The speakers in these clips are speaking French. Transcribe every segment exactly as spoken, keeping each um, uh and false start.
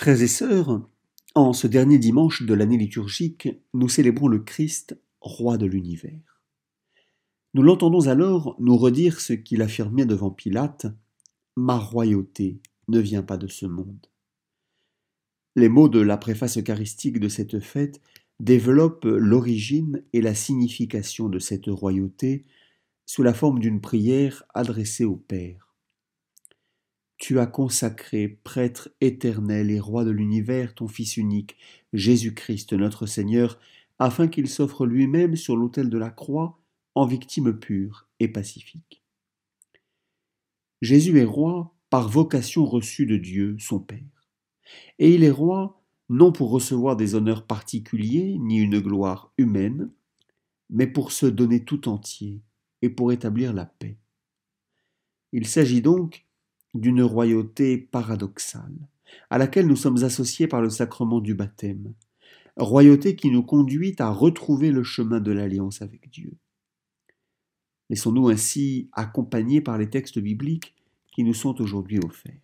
Frères et sœurs, en ce dernier dimanche de l'année liturgique, nous célébrons le Christ, roi de l'univers. Nous l'entendons alors nous redire ce qu'il affirmait devant Pilate: « Ma royauté ne vient pas de ce monde ». Les mots de la préface eucharistique de cette fête développent l'origine et la signification de cette royauté sous la forme d'une prière adressée au Père. Tu as consacré, prêtre éternel et roi de l'univers, ton Fils unique, Jésus-Christ notre Seigneur, afin qu'il s'offre lui-même sur l'autel de la croix en victime pure et pacifique. Jésus est roi par vocation reçue de Dieu, son Père. Et il est roi non pour recevoir des honneurs particuliers ni une gloire humaine, mais pour se donner tout entier et pour établir la paix. Il s'agit donc d'une royauté paradoxale, à laquelle nous sommes associés par le sacrement du baptême, royauté qui nous conduit à retrouver le chemin de l'alliance avec Dieu. Laissons-nous ainsi accompagner par les textes bibliques qui nous sont aujourd'hui offerts.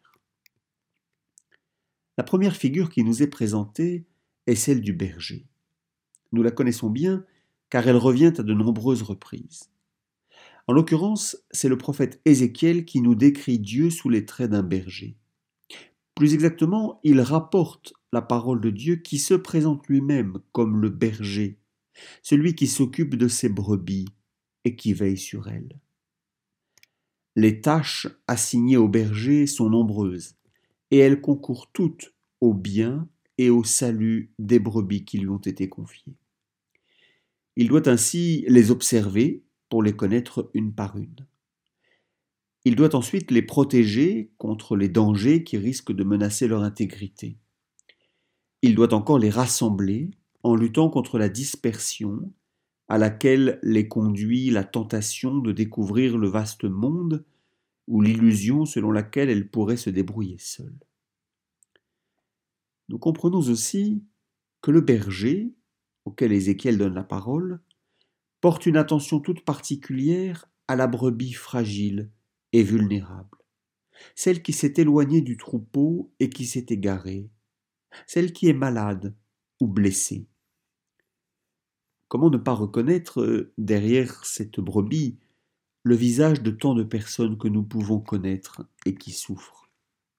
La première figure qui nous est présentée est celle du berger. Nous la connaissons bien car elle revient à de nombreuses reprises. En l'occurrence, c'est le prophète Ézéchiel qui nous décrit Dieu sous les traits d'un berger. Plus exactement, il rapporte la parole de Dieu qui se présente lui-même comme le berger, celui qui s'occupe de ses brebis et qui veille sur elles. Les tâches assignées au berger sont nombreuses et elles concourent toutes au bien et au salut des brebis qui lui ont été confiées. Il doit ainsi les observer pour les connaître une par une. Il doit ensuite les protéger contre les dangers qui risquent de menacer leur intégrité. Il doit encore les rassembler en luttant contre la dispersion à laquelle les conduit la tentation de découvrir le vaste monde ou l'illusion selon laquelle elles pourraient se débrouiller seules. Nous comprenons aussi que le berger, auquel Ézéchiel donne la parole, porte une attention toute particulière à la brebis fragile et vulnérable, celle qui s'est éloignée du troupeau et qui s'est égarée, celle qui est malade ou blessée. Comment ne pas reconnaître derrière cette brebis le visage de tant de personnes que nous pouvons connaître et qui souffrent?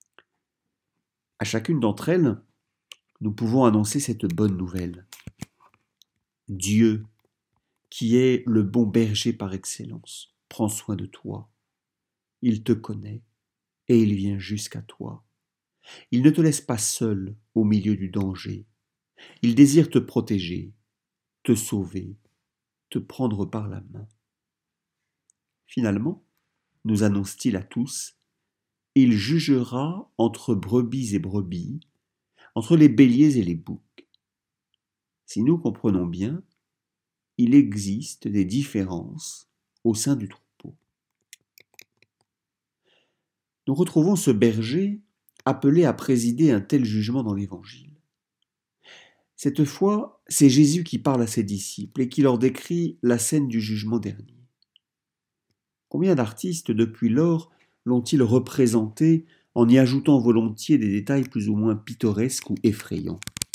À chacune d'entre elles, nous pouvons annoncer cette bonne nouvelle. Dieu, qui est le bon berger par excellence, prend soin de toi. Il te connaît et il vient jusqu'à toi. Il ne te laisse pas seul au milieu du danger. Il désire te protéger, te sauver, te prendre par la main. Finalement, nous annonce-t-il à tous, il jugera entre brebis et brebis, entre les béliers et les boucs. Si nous comprenons bien, il existe des différences au sein du troupeau. Nous retrouvons ce berger appelé à présider un tel jugement dans l'Évangile. Cette fois, c'est Jésus qui parle à ses disciples et qui leur décrit la scène du jugement dernier. Combien d'artistes depuis lors l'ont-ils représenté en y ajoutant volontiers des détails plus ou moins pittoresques ou effrayants?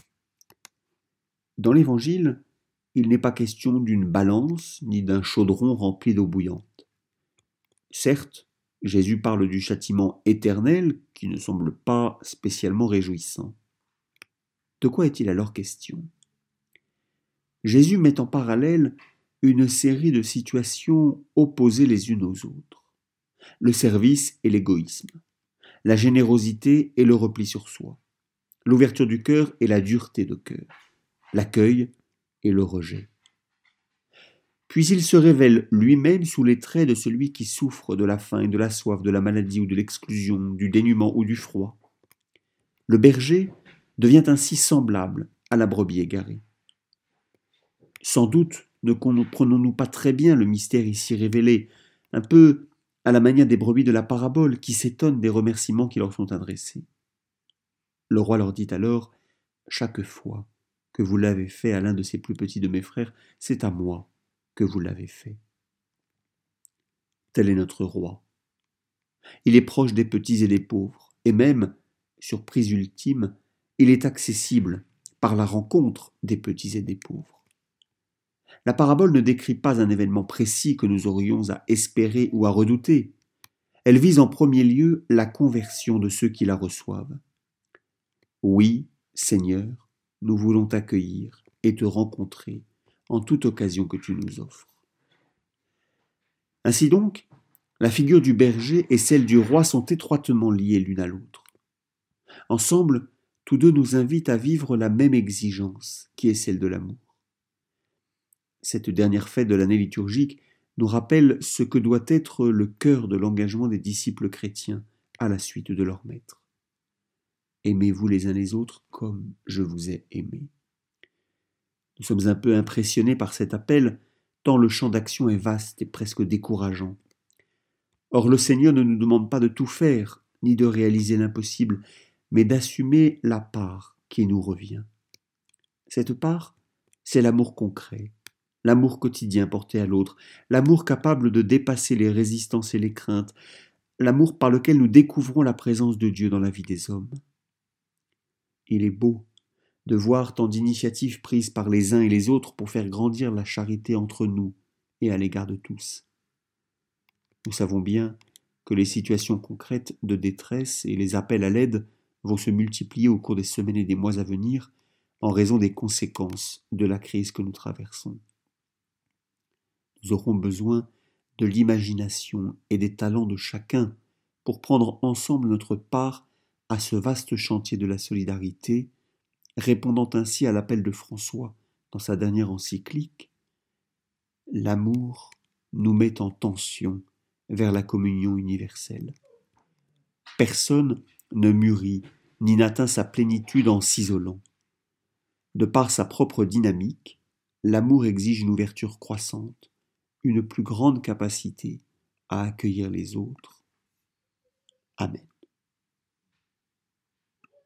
Dans l'Évangile, il n'est pas question d'une balance ni d'un chaudron rempli d'eau bouillante. Certes, Jésus parle du châtiment éternel qui ne semble pas spécialement réjouissant. De quoi est-il alors question? Jésus met en parallèle une série de situations opposées les unes aux autres. Le service et l'égoïsme, la générosité et le repli sur soi, l'ouverture du cœur et la dureté de cœur, l'accueil et le rejet. Puis il se révèle lui-même sous les traits de celui qui souffre de la faim et de la soif, de la maladie ou de l'exclusion, du dénuement ou du froid. Le berger devient ainsi semblable à la brebis égarée. Sans doute ne comprenons-nous pas très bien le mystère ici révélé, un peu à la manière des brebis de la parabole qui s'étonnent des remerciements qui leur sont adressés. Le roi leur dit alors « Chaque fois que vous l'avez fait à l'un de ces plus petits de mes frères, c'est à moi que vous l'avez fait. » Tel est notre roi. Il est proche des petits et des pauvres, et même, surprise ultime, il est accessible par la rencontre des petits et des pauvres. La parabole ne décrit pas un événement précis que nous aurions à espérer ou à redouter. Elle vise en premier lieu la conversion de ceux qui la reçoivent. Oui, Seigneur, nous voulons t'accueillir et te rencontrer en toute occasion que tu nous offres. Ainsi donc, la figure du berger et celle du roi sont étroitement liées l'une à l'autre. Ensemble, tous deux nous invitent à vivre la même exigence, qui est celle de l'amour. Cette dernière fête de l'année liturgique nous rappelle ce que doit être le cœur de l'engagement des disciples chrétiens à la suite de leur maître. Aimez-vous les uns les autres comme je vous ai aimé. Nous sommes un peu impressionnés par cet appel, tant le champ d'action est vaste et presque décourageant. Or le Seigneur ne nous demande pas de tout faire, ni de réaliser l'impossible, mais d'assumer la part qui nous revient. Cette part, c'est l'amour concret, l'amour quotidien porté à l'autre, l'amour capable de dépasser les résistances et les craintes, l'amour par lequel nous découvrons la présence de Dieu dans la vie des hommes. Il est beau de voir tant d'initiatives prises par les uns et les autres pour faire grandir la charité entre nous et à l'égard de tous. Nous savons bien que les situations concrètes de détresse et les appels à l'aide vont se multiplier au cours des semaines et des mois à venir en raison des conséquences de la crise que nous traversons. Nous aurons besoin de l'imagination et des talents de chacun pour prendre ensemble notre part à ce vaste chantier de la solidarité, répondant ainsi à l'appel de François dans sa dernière encyclique. L'amour nous met en tension vers la communion universelle. Personne ne mûrit ni n'atteint sa plénitude en s'isolant. De par sa propre dynamique, l'amour exige une ouverture croissante, une plus grande capacité à accueillir les autres. Amen.